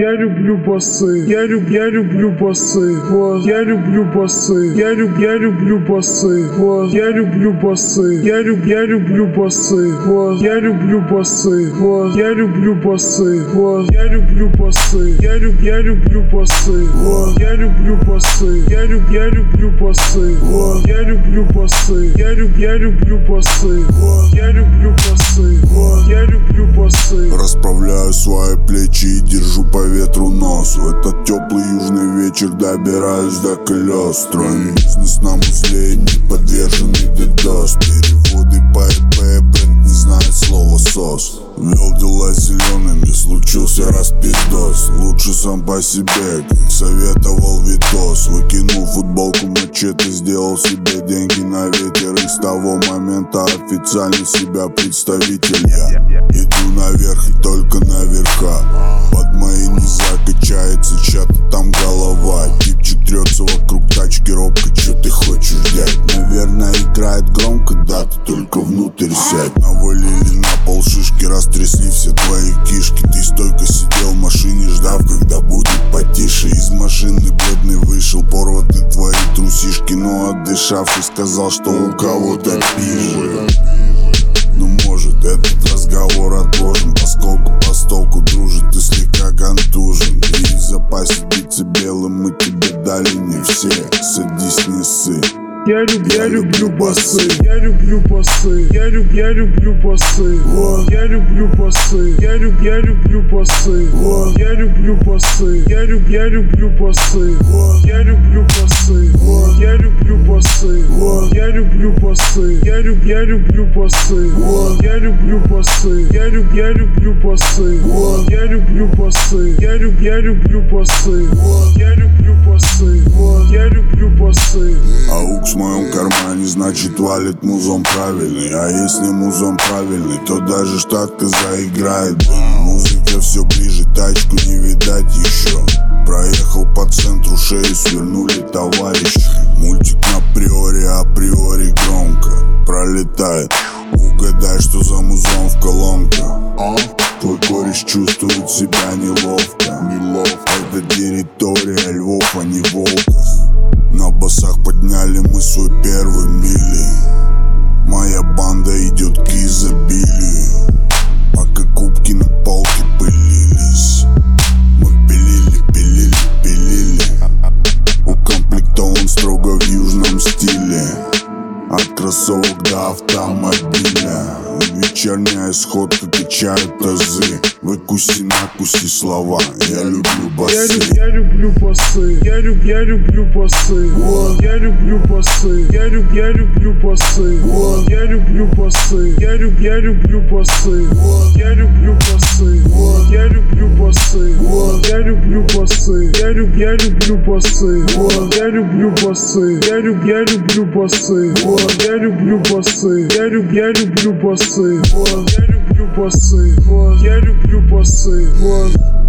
Я люблю басы, я люблю басы, вот. Я люблю басы, я люблю басы, вот. Я люблю басы, я люблю басы, вот. Я люблю басы, вот. Я люблю басы, вот. Я люблю басы, я люблю басы, вот. Я люблю басы, я люблю басы, вот. Я люблю басы, я люблю басы, вот. Я люблю басы, вот. Я люблю басы. Расправляю свои плечи и держу по ветру нос. В этот теплый южный вечер добираюсь до колес. Строим бизнес на узле, не подверженный дедос. Переводы по ИП, бренд не знает слова сос. Вел дела зелеными, случился распиздос. Лучше сам по себе, как советовал Витос. Выкинул футболку мачете, сделал себе деньги на ветер. И с того момента официально себя представитель я. Иду наверх и только наверха. Под моей не закачается чья-то там голова. Типчик трется вокруг тачки робко, чё ты хочешь, дядь? Наверное играет громко, да, ты только внутрь сядь. Навалили на пол шишки, растрясли все твои кишки. Ты стойко сидел в машине, ждав, когда будет потише. Из машины бледный вышел, порваты твои трусишки. Но отдышавшись сказал, что у кого-то пизже. Ну может этот разговор отложен, поскольку постолку дружит, ты слегка контужен. И в запасе биться белым мы тебе дали не все. Садись, не ссы. Я люблю басы, я люблю басы, я люблю басы, вот. Я люблю басы, я люблю басы, вот. Я люблю басы, я люблю басы, вот. Я люблю басы, вот. Я люблю басы, вот. Я люблю басы, я люблю басы, вот. Я люблю басы, я люблю басы, вот. Я люблю басы, я люблю басы, вот. Я люблю басы, вот. Я люблю басы. В моем кармане, значит валит музон правильный. А если музон правильный, то даже штатка заиграет. Музыка все ближе, тачку не видать еще. Проехал по центру, шею свернули товарищи. Мультик априори громко пролетает. Угадай, что за музон в колонках. Твой кореш чувствует себя неловко. Это территория львов, а не волков. На басах подняли мы свой первый мили. Моя банда идет к изобилию. Пока кубки на полке пылились, мы пилили. Укомплектован строго в южном стиле. От кроссовок до автомобиля. Вечерняя сходка качает тазы. Выкуси накуси слова. Я люблю басы. Я люблю басы, я люблю басы, вот. Я люблю басы, я люблю басы, вот. Я люблю басы, я люблю басы, вот. Я люблю басы, вот. Я люблю басы, вот. Я люблю басы, я люблю басы, вот. Я люблю басы, я люблю басы, вот. Я люблю басы, я люблю басы, вот. Я люблю басы, вот. Я люблю басы, вот.